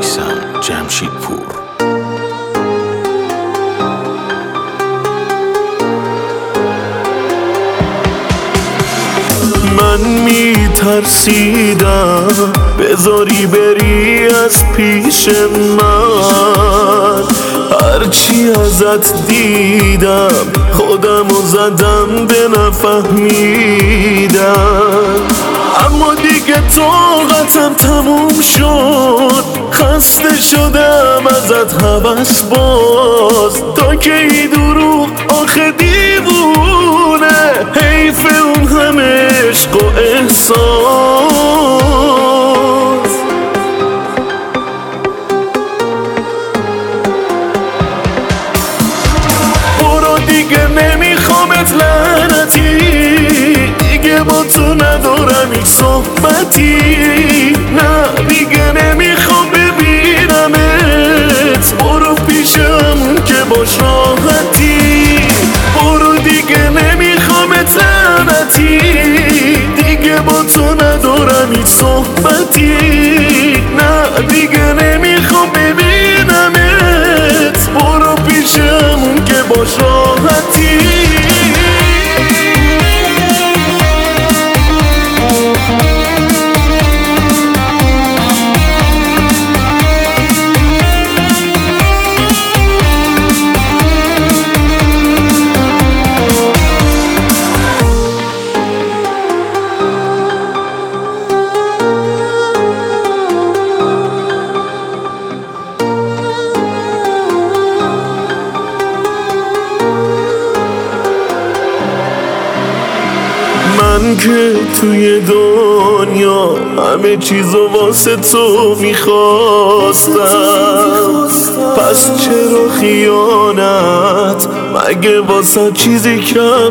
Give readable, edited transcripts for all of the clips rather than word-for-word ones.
میثم جمشیدپور. من میترسیدم بذاری بری از پیش من، هرچی ازت دیدم خودمو زدم به نفهمیدم. اما دیگه طاقتم تموم شد، خسته شدم ازت هوس باز. تا کی دروغ آخه دیوونه، حیف اون همه عشق و احساس. برو دیگه نمیخوامت لعنتی، دیگه با تو ندارم هیچ صحبتی. نه دیگه نمیخوام ببینمت، برو پیشم که باش راحتی. برو دیگه نمیخوامت لعنتی، دیگه با تو ندارم هیچ صحبتی. نه دیگه نمیخوام ببینمت، برو پیشم که باش راحتی. من که توی دنیا همه چیزو واسه تو میخواستم، پس چرا خیانت؟ مگه واسه چیزی کم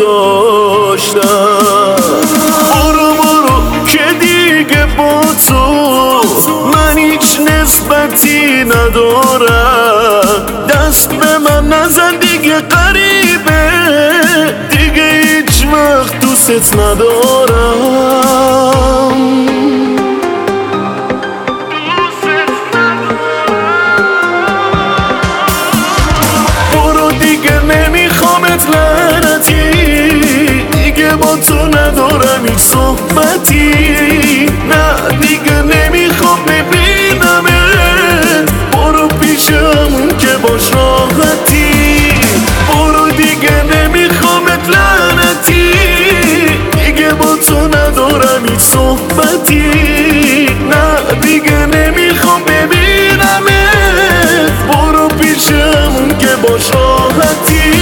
گذاشتم؟ برو که دیگه با تو من هیچ نسبتی ندارم. دست به من نزن دیگه غریبه، دیگه هیچ وقت دوست ندارم. برو دیگه نمیخوامت لعنتی، دیگه با تو ندارم هیچ صحبتی. نه دیگه نمیخوام ببینمت، برو پیشم که باش راحتی. برو دیگه نمیخوامت لعنتی، دیگه با تو ندارم هیچ صحبتی. نه دیگه نمیخوام ببینمت، برو پیشم که باش راحتی.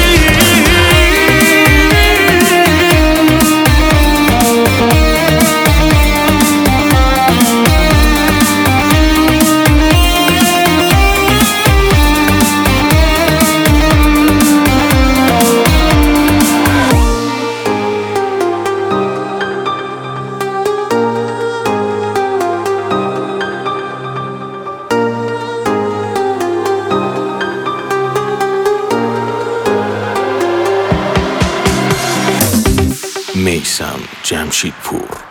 میثم جمشیدپور.